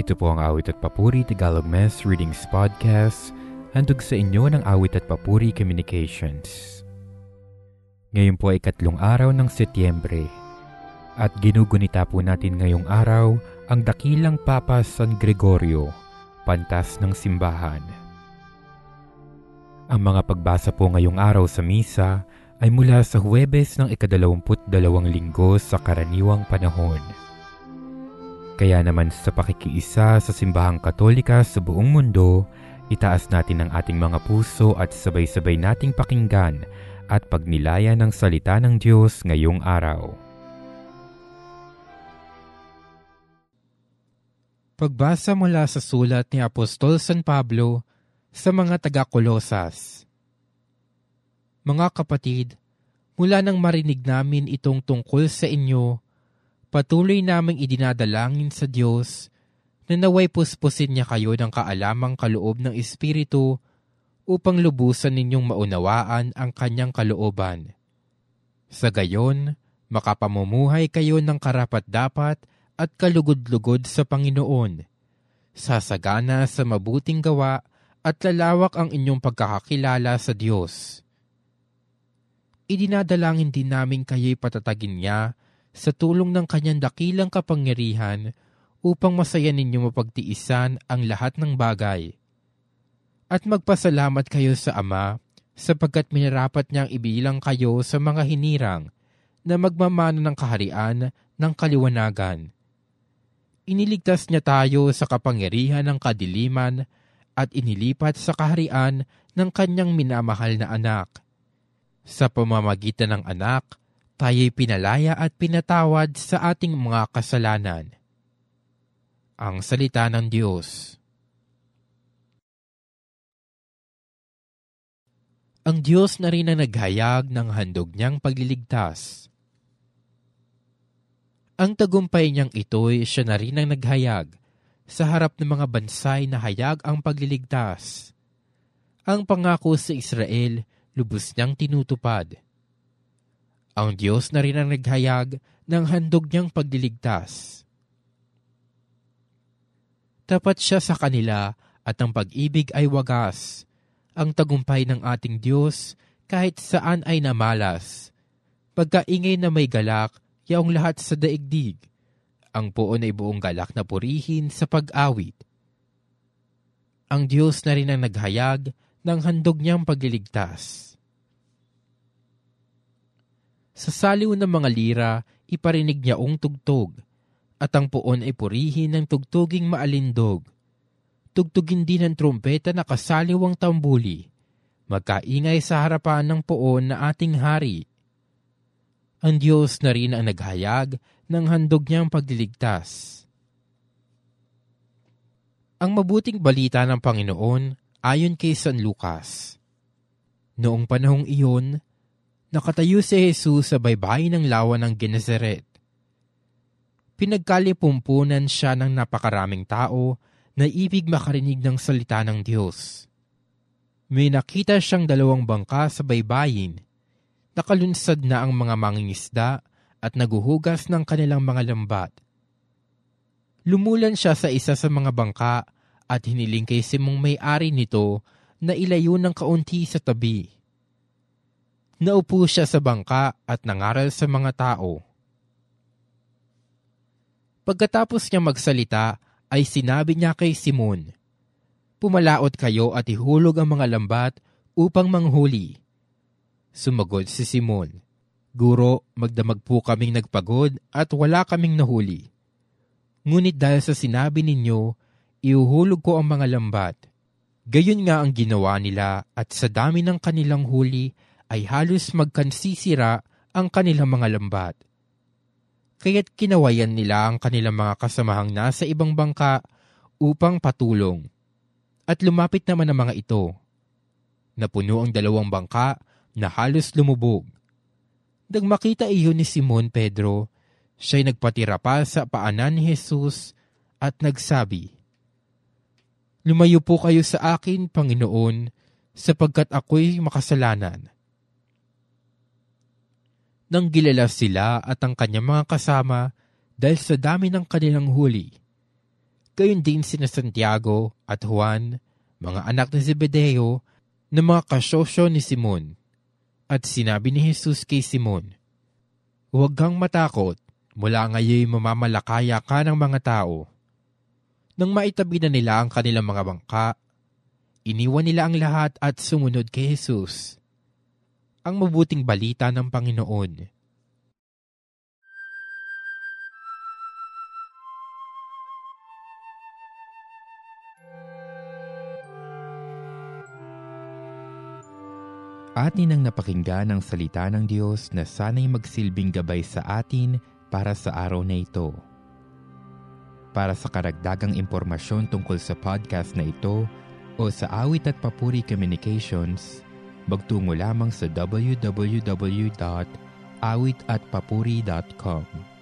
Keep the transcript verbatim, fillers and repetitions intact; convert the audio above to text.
Ito po ang Awit at Papuri Tagalog Mass Readings Podcast, handog sa inyo ng Awit at Papuri Communications. Ngayon po ay ikatlong araw ng Setyembre, at ginugunita po natin ngayong araw ang dakilang Papa San Gregorio, pantas ng simbahan. Ang mga pagbasa po ngayong araw sa misa ay mula sa Huwebes ng ikadalawamput dalawang linggo sa karaniwang panahon. Kaya naman sa pakikiisa sa Simbahang Katolika sa buong mundo, itaas natin ang ating mga puso at sabay-sabay nating pakinggan at pagnilayan ng salita ng Diyos ngayong araw. Pagbasa mula sa sulat ni Apostol San Pablo sa mga taga-Kolosas. Mga kapatid, mula nang marinig namin itong tungkol sa inyo, patuloy naming idinadalangin sa Diyos na naway puspusin niya kayo ng kaalamang kaloob ng Espiritu upang lubusan ninyong maunawaan ang kanyang kalooban. Sa gayon, makapamumuhay kayo ng karapat-dapat at kalugod-lugod sa Panginoon, sasagana sa mabuting gawa at lalawak ang inyong pagkakakilala sa Diyos. Idinadalangin din namin kayo'y patatagin niya sa tulong ng kanyang dakilang kapangyarihan upang masaya ninyo mapagtiisan ang lahat ng bagay. At magpasalamat kayo sa Ama sapagkat minarapat niyang ibilang kayo sa mga hinirang na magmamana ng kaharian ng kaliwanagan. Iniligtas niya tayo sa kapangyarihan ng kadiliman at inilipat sa kaharian ng kanyang minamahal na anak. Sa pamamagitan ng anak, tayo'y pinalaya at pinatawad sa ating mga kasalanan. Ang salita ng Diyos. Ang Diyos na rin ang naghayag ng handog niyang pagliligtas. Ang tagumpay niyang ito'y siya na rin ang naghayag sa harap ng mga bansay na hayag ang pagliligtas. Ang pangako sa Israel, lubos niyang tinutupad. Ang Diyos na rin ang naghayag ng handog niyang pagliligtas. Tapat siya sa kanila at ang pag-ibig ay wagas. Ang tagumpay ng ating Diyos kahit saan ay namalas. Pagkaingay na may galak, yaong lahat sa daigdig. Ang poon ay buong galak na purihin sa pag-awit. Ang Diyos na rin ang naghayag ng handog niyang pagliligtas. Sa saliw ng mga lira, iparinig niya ang tugtog, at ang puon ay purihin ng tugtuging maalindog. Tugtugin din ng trumpeta na kasaliw ang tambuli, magkaingay sa harapan ng puon na ating hari. Ang Diyos na rin ang naghayag ng handog niyang pagliligtas. Ang mabuting balita ng Panginoon ayon kay San Lucas. Noong panahong iyon, nakatayo si Jesus sa baybayin ng lawa ng Genesaret. Pinagkalipumpunan siya ng napakaraming tao na ibig makarinig ng salita ng Diyos. May nakita siyang dalawang bangka sa baybayin. Nakalunsad na ang mga mangingisda at naguhugas ng kanilang mga lambat. Lumulan siya sa isa sa mga bangka at hiniling kay Simong may-ari nito na ilayo ng kaunti sa tabi. Naupo siya sa bangka at nangaral sa mga tao. Pagkatapos niya magsalita, ay sinabi niya kay Simon, "Pumalaot kayo at ihulog ang mga lambat upang manghuli." Sumagot si Simon, "Guro, magdamag po kaming nagpagod at wala kaming nahuli. Ngunit dahil sa sinabi ninyo, ihuhulog ko ang mga lambat." Gayon nga ang ginawa nila at sa dami ng kanilang huli, ay halos magkansisira ang kanilang mga lambat. Kaya't kinawayan nila ang kanilang mga kasamahang nasa ibang bangka upang patulong. At lumapit naman ang mga ito. Napuno ang dalawang bangka na halos lumubog. Nang makita iyon ni Simon Pedro, siya'y nagpatira pa sa paanan ni Jesus at nagsabi, "Lumayo po kayo sa akin, Panginoon, sapagkat ako'y makasalanan." Nang gilala sila at ang kanyang mga kasama dahil sa dami ng kanilang huli, Gayon din sina Santiago at Juan, mga anak ni Zebedeo, na mga kasosyo ni Simon. At sinabi ni Jesus kay Simon, "Huwag kang matakot, mula ngayon mamamalakaya ka ng mga tao." Nang maitabi na nila ang kanilang mga bangka, iniwan nila ang lahat at sumunod kay Jesus. Ang mabuting balita ng Panginoon. Atin ang napakinggan ng salita ng Diyos na sana'y magsilbing gabay sa atin para sa araw na ito. Para sa karagdagang impormasyon tungkol sa podcast na ito o sa Awit at Papuri Communications, magtungo lamang sa w w w dot awit at papuri dot com.